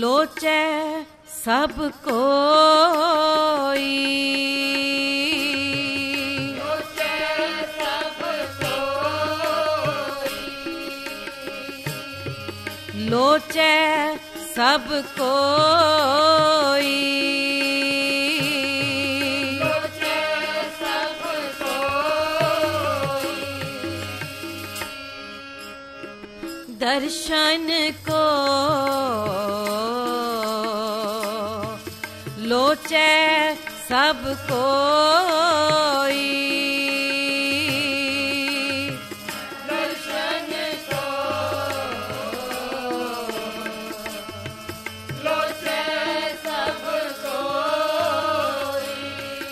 लोचे सब कोई, लोचे सब कोई, लोचे सब कोई, लोचे सब कोई, दर्शन को लोचे सब कोई, दर्शन को लोचे सब कोई,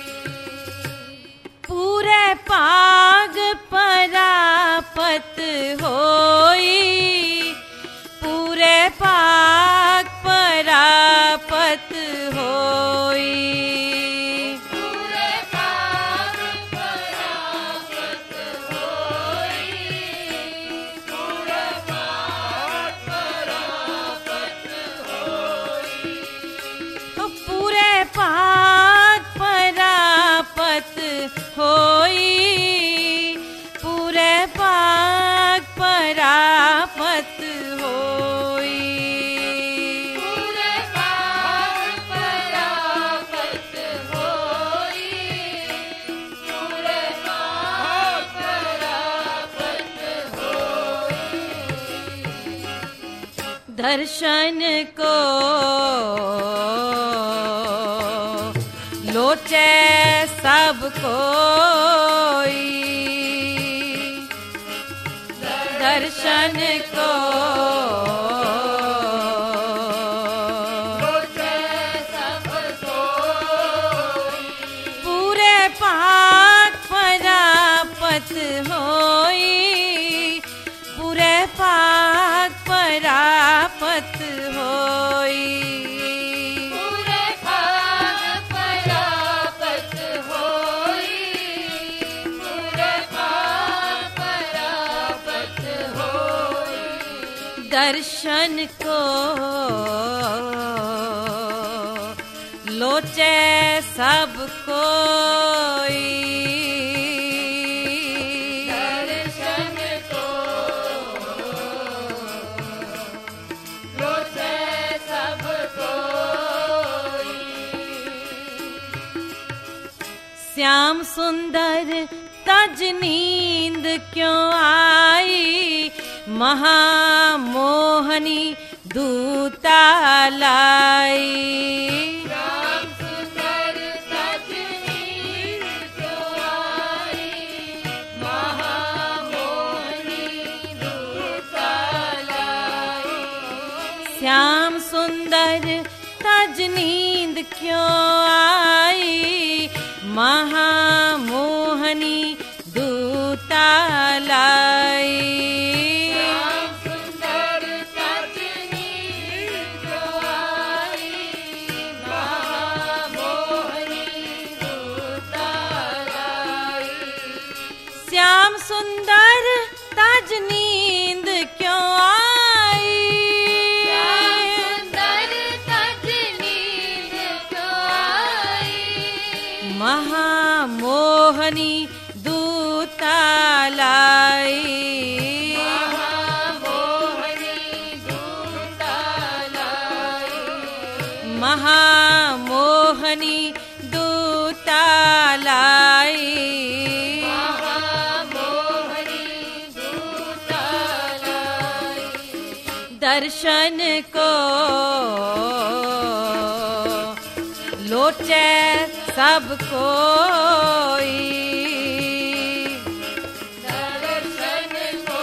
पूरे पाग परापत होई, पूरे पाग परापत होई, पूरे पाप परापत होई, पूरे पाप परापत होई, पूरे पाग परापत होई, पूरे पाग परापत होई, पूरे पाप परापत होई, पूरे पाप परापत होई, दर्शन को लोचे सब कोई, दर्शन को लोचे सब कोई, पूरे पाक परापत होई, पूरे पाक परापत होई, पूरे पाप परापत होई, पूरे पाप परापत होई, दर्शन को लोचे सब कोई, दर्शन को लोचे सब कोई, श्याम सुंदर तज नींद क्यों आई, महामोहनी दूता लाई, श्याम सुंदर तज नींद क्यों आई, महामोहनी दूता लाई, श्याम सुंदर तज नींद क्यों आई, महामोहनी दूता लाई, श्याम सुंदर तज नींद क्यों आई, महामोहनी दूता लाई, श्याम सुंदर तज नींद क्यों आई, सुंदर तज नींद क्यों आई, महामोहनी दूता लाई, महामोहनी दूता लाई, महामोहनी दूता लाई, महामोहनी दूता लाई, दर्शन को लोचे सब कोई, दर्शन को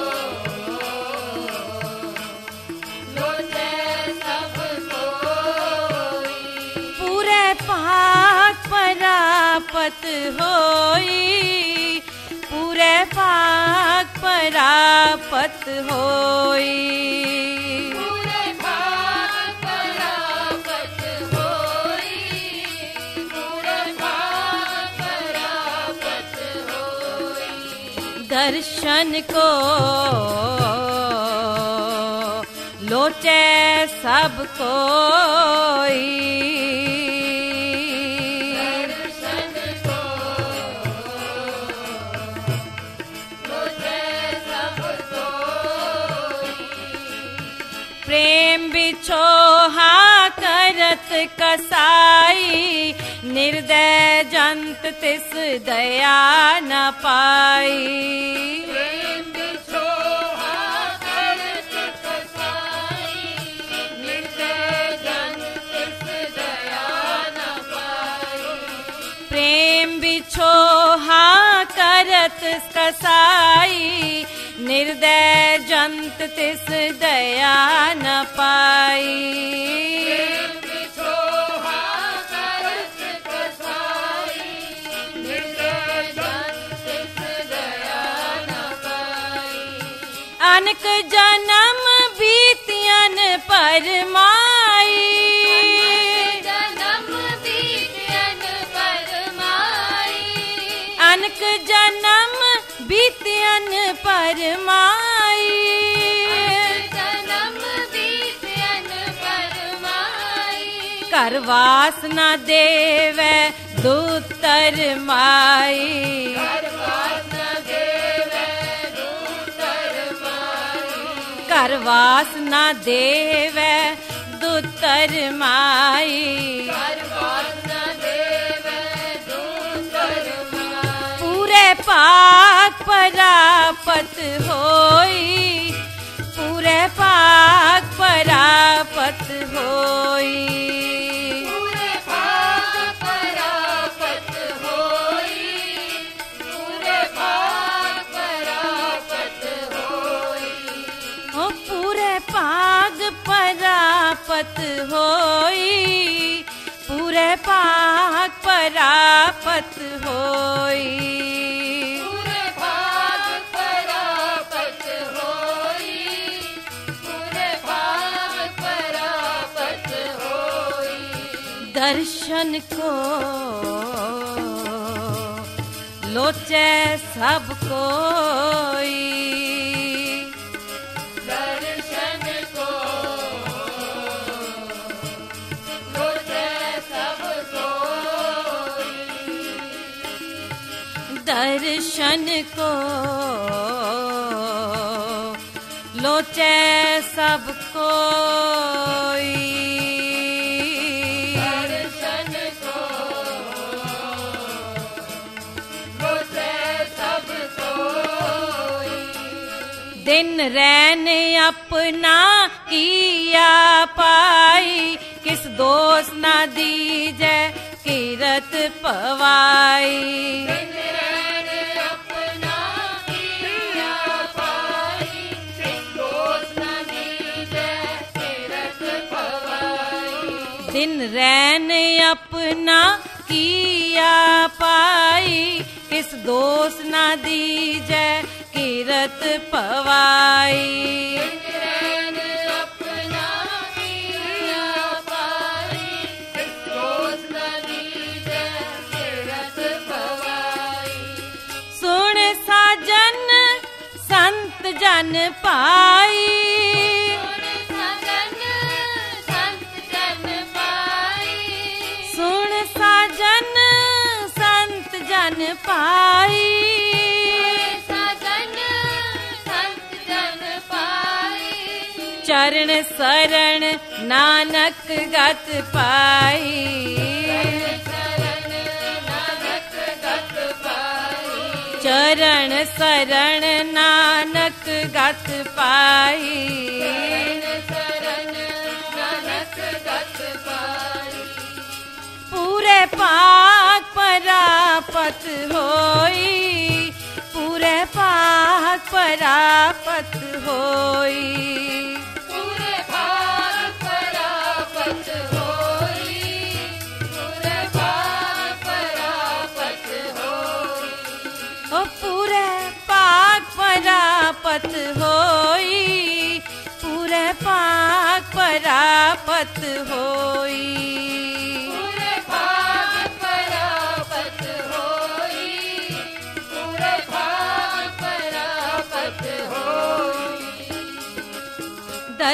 लोचे सब कोई, पूरे पाक परापत होई, पूरे पाक परापत होई, पूरे पाप परापत होई, पूरे पाप परापत होई, दर्शन को लोचे सब कोई। दर्शन को लोचे सब कोई। प्रेम बिछोहा करत कसाई, निर्दय जंत तिस दया न पाई। प्रेम बिछोहा करत कसाई, निर्दय जंत तिस दया न पाई। प्रेम बिछोहा करत कसाई, निर्दय जंत तिस दया न पाई। प्रेम बिछोहा करत कसाई, निर्दय जंत तिस दया न पाई। अनक जन्म बीतियन परमाई, जन्म बीतियन परमाई। अनक जन्म बीतियन परमाई। जन्म बीतियन परमाई। कर वासना देवे दूतर माई, करवासना देवे दूतर माई। कर वासना देवे दूतर माई। करवासना देवे दूतर माई। पूरे पाक परापत होई, पूरे पाक परापत होई। पूरे भाग परापत होई। पूरे भाग परापत होई। ओ पूरे पाग परापत होई, पूरे पाग परापत होई। पूरे भाग परापत होई। पूरे भाग परापत होई। दर्शन को लोचे सब कोई। दर्शन को लोचे सब कोई। दर्शन को लोचे सब कोई। दर्शन को लोचे सब कोई। दिन रैन अपना किया पाई, किस दोष न दीजे किरत पवाई। दिन रैन अपना किया पाई, किस दोष न दीजे किरत पवाई। दिन रैन अपना किया पाई, किस दोष न दीजे किरत पवाई। दिन रैन अपना किया पाई, किस दोष न दीजे किरत पवाई। सुन साजन संत जन पाई, सुन सजन संत जन पाई। सुन साजन संत जन पाई। सजन संत जन पाई। चरण शरण नानक गत पाई। शरण नानक गत पाई। चरण शरण नानक गत पाई। शरण नानक गत पाई। पूरे पाक परापत होई, पूरे पाक परापत होई। पूरे भाग परापत होई। पूरे भाग परापत होई। ओ पूरे पाक परापत होई, पूरे पाक परापत होई। पूरे भाग परापत होई। पूरे भाग परापत होई।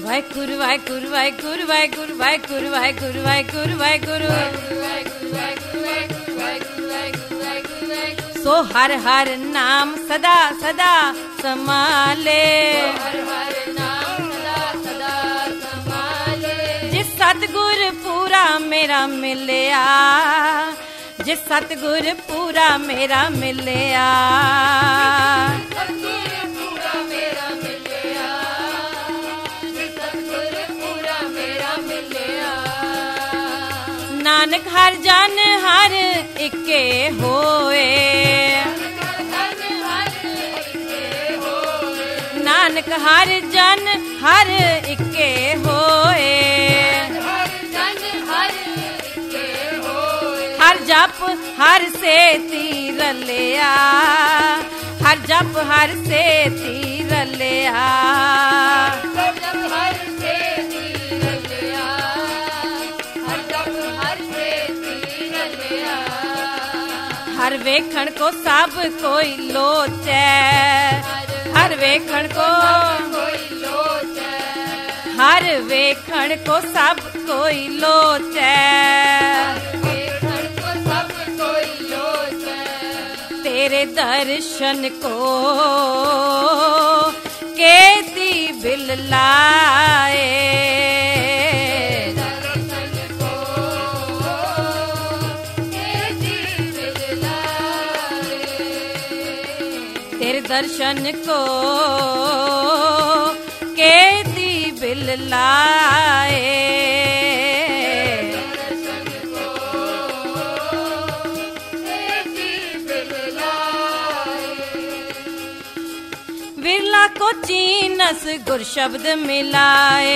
वाहेगुरु वाहेगुरु वाहेगुरु वाहेगुरु वाहेगुरु वाहेगुरु वाहेगुरु वाहेगुरु सो हर हर नाम सदा सदा समाले जिस सतगुर पूरा मेरा मिलिया जिस सतगुर पूरा मेरा मिलिया नानक हर जन हर इके होए नानक हर जन हर इके होए हर जप हर से तीर लिया हर जप हर से तीर लिया हर वेखण को सब कोई लोचे हर वेखण को हर वेखण को सब कोई लोचे तेरे दर्शन को केती बिल लाए तेरे दर्शन को केती बिल लाए विरला को चीनस गुर शब्द मिलाए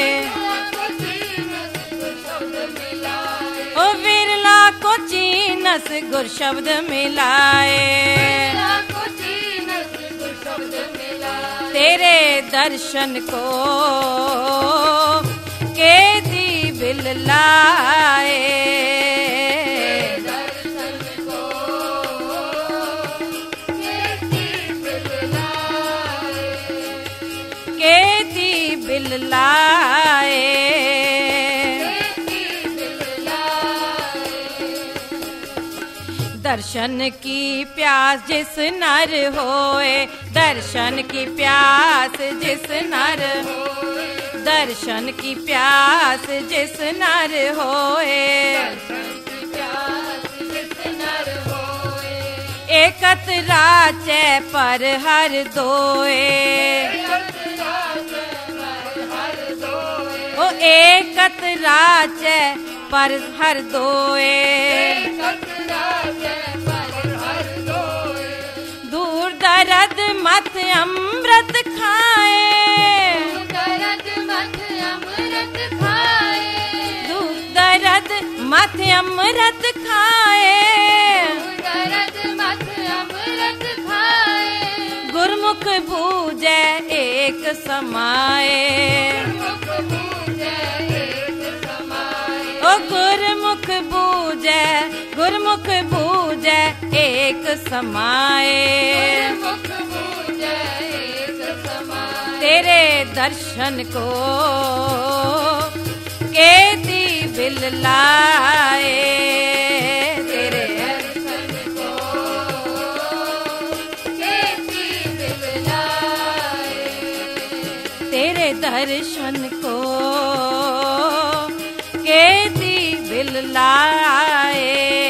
ओ विरला को चीनस गुर शब्द मिलाए तेरे दर्शन को केती बिल लाए केती बिल लाए दर्शन की प्यास जिस नर होए दर्शन की प्यास जिस नर दर्शन की प्यास जिस नर होए एकत राचे पर हर दोए ओ एकत राचे पर हर दोए दूर दर्द मत अमृत खाए दूर दर्द मत अमृत खाए गुरमुख बूझे एक समाए ओ गुरमुख बूझे एक समाए तेरे दर्शन को केती बिल लाए तेरे दर्शन को केती बिल लाए तेरे दर्शन को केती बिल लाए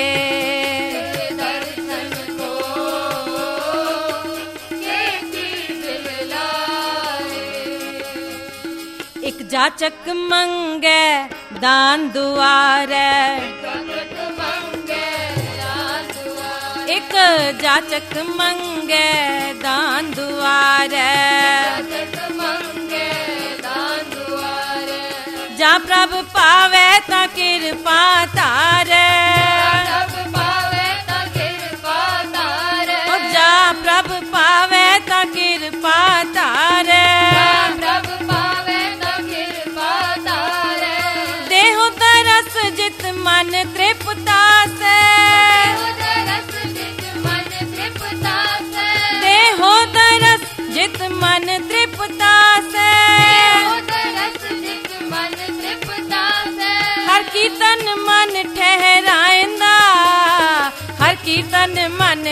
एक जाचक मंगे दान दुआरे एक जाचक मंगे दान दुआरे जा प्रभ पावे ता कृपा तारे ओ जा प्रभ पावे ता कृपा तारे देहो तरस जित मन तृप्ता से देहो तरस जित मन तृप्ता से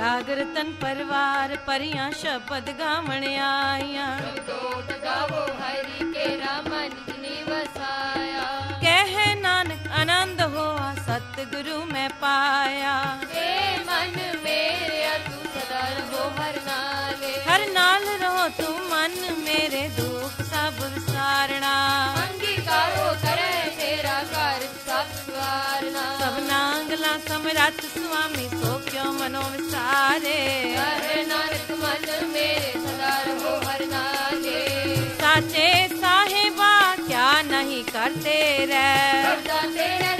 ਰਾਗ ਰਤਨ ਪਰਵਾਰ ਪਰੀਆਂ ਸ਼ਬਦ ਗਾਵਣ ਆਈਆਂ ਦੋਟ ਗਾਵੋ ਹਰੀ ਕੇਰਾ ਮਨ ਜਿਨੀ ਵਸਾਇਆ ਕਹਿ ਨਾਨਕ ਆਨੰਦ ਹੋਆ ਸਤਿਗੁਰੂ ਮੈਂ ਪਾਇਆ ਏ ਮਨ ਮੇਰਿਆ ਤੂੰ ਸਦਾ ਰਹੋ ਹਰ ਨਾਲੇ ਹਰ ਨਾਲ ਰਹੋ ਤੂੰ ਮਨ ਮੇਰੇ ਦੁੱਖ ਸਭ ਵਿਸਾਰਣਾ ਅੰਗੀਕਾਰੋ ਕਰੇ ਤੇਰਾ ਘਰ ਸਭ ਸਵਾਰਨਾ ਸਭਨਾ ਗਲਾ ਸਮਰੱਥ ਸੁਆਮੀ ਸੋ ਕਿਉ ਮਨੋ ਵਿਸਾਰੇ ਹਰ ਨਾਨਕ ਮਨ ਮੇਰੇ ਸਦਾ ਰਹੋ ਹਰ ਨਾਲੇ ਸਾਚੇ ਸਾਹਿਬਾ ਕਿਆ ਨਹੀਂ ਕਰਤੇ ਰਹਿ ਕਰਦਾ ਤੇਰਾ